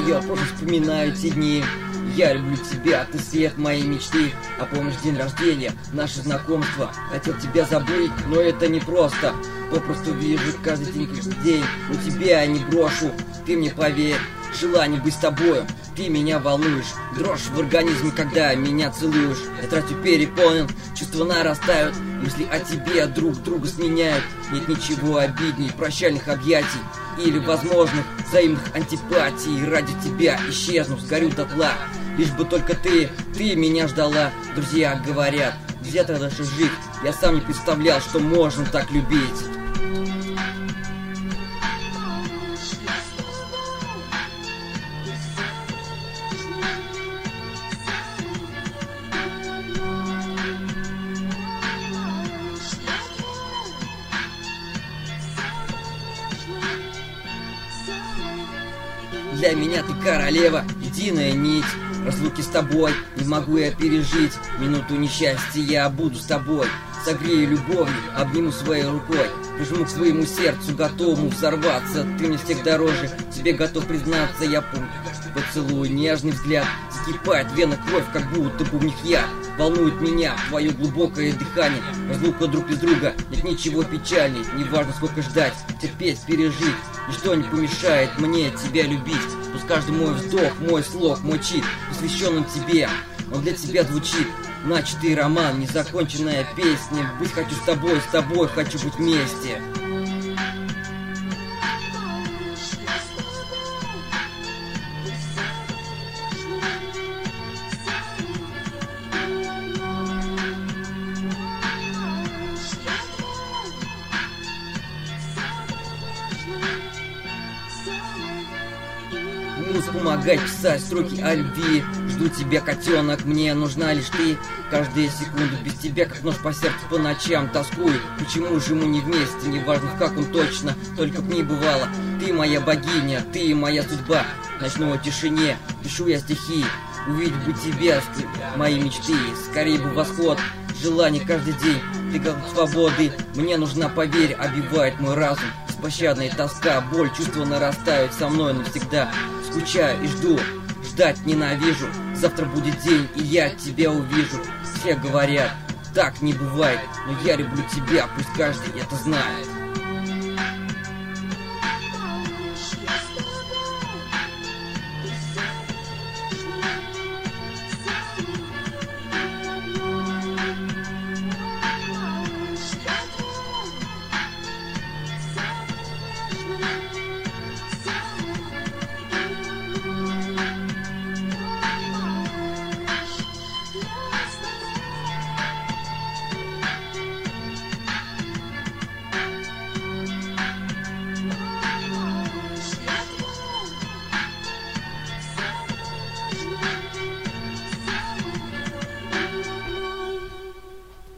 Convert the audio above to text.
Я просто вспоминаю те дни. Я люблю тебя, ты свет моей мечты. А помнишь день рождения, наше знакомство? Хотел тебя забыть, но это не просто. Попросту вижу каждый день, но тебя я не брошу. Ты мне поверь, желание быть с тобою. Ты меня волнуешь, дрожь в организме, когда меня целуешь. Я трачу переполнен, чувства нарастают, мысли о тебе друг друга сменяют. Нет ничего обидней прощальных объятий или возможных взаимных антипатий. Ради тебя исчезну, сгорю дотла, лишь бы только ты меня ждала. Друзья говорят, где ты дальше жить? Я сам не представлял, что можно так любить. Для меня ты королева, единая нить. Разлуки с тобой не могу я пережить. Минуту несчастья я буду с тобой. Согрею любовью, обниму своей рукой. Прижму к своему сердцу, готовому взорваться. Ты мне всех дороже, тебе готов признаться. Я помню поцелуй, нежный взгляд. Закипает в венах кровь, как будто бы в них яд. Волнует меня твое глубокое дыхание. Разлука друг без друга, нет ничего печальней. Неважно сколько ждать, терпеть, пережить. Ничто не помешает мне тебя любить. Пусть каждый мой вздох, мой слог, мой чит посвященным тебе, он для тебя звучит. Начатый роман, незаконченная песня. Быть хочу с тобой хочу быть вместе. Помогать писать строки о любви. Жду тебя, котенок, мне нужна лишь ты. Каждую секунду без тебя, как нож по сердцу, по ночам тоскую. Почему же мы не вместе, неважно в каком точно, только б не бывало. Ты моя богиня, ты моя судьба. В ночной тишине пишу я стихи. Увидеть бы тебя, мои мечты. Скорее бы восход, желание каждый день. Ты как свободы, мне нужна, поверь, обивает мой разум. Беспощадная тоска, боль, чувства нарастают со мной навсегда. Скучаю и жду, ждать ненавижу. Завтра будет день, и я тебя увижу. Все говорят, так не бывает, но я люблю тебя, пусть каждый это знает.